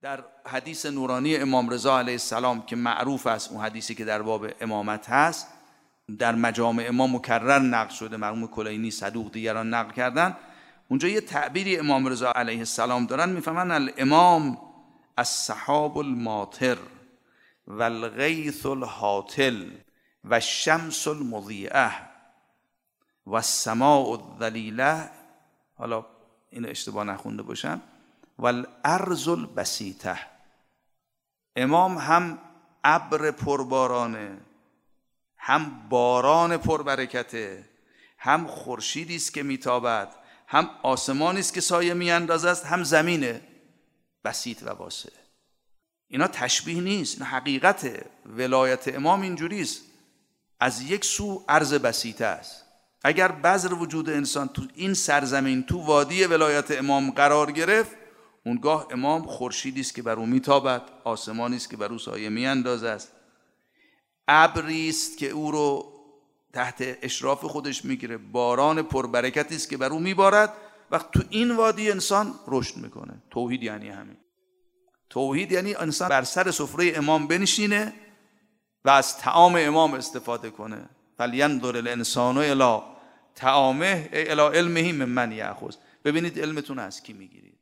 در حدیث نورانی امام رضا علیه السلام که معروف است، اون حدیثی که در باب امامت هست، در مجامع ما مکرر نقل شده، مرحوم کلینی صدوق دیگران نقل کردن. اونجا یه تعبیری امام رضا علیه السلام دارن، میفهمن الامام السحاب الماطر و الغیث الهاطل و الشمس المضیئه و السماء الذلیله، حالا اینو اشتباه نخونده باشم، و الارض البسیطه. امام هم ابر پربارانه، هم باران پربرکته، هم خورشیدی است که میتابد، هم آسمانی است که سایه میاندازد، هم زمینه بسیط و واسع. اینا تشبیه نیست، اینا حقیقته. ولایت امام اینجوری است، از یک سو ارض بسیطه است. اگر بذر وجود انسان تو این سرزمین، تو وادی ولایت امام قرار گرفت، اونگاه امام خورشیدی است که بر او میتابد، آسمانی است که بر او سایه میاندازد، ابری است که او رو تحت اشراف خودش میگیره، باران پربرکتی است که بر او میبارد. وقت تو این وادی انسان رشد میکنه. توحید یعنی همین. توحید یعنی انسان بر سر سفره امام بنشینه و از طعام امام استفاده کنه. فلینظر الانسان الی طعامه الی علمه ممن یأخذ. ببینید علمتون از کی میگیرید.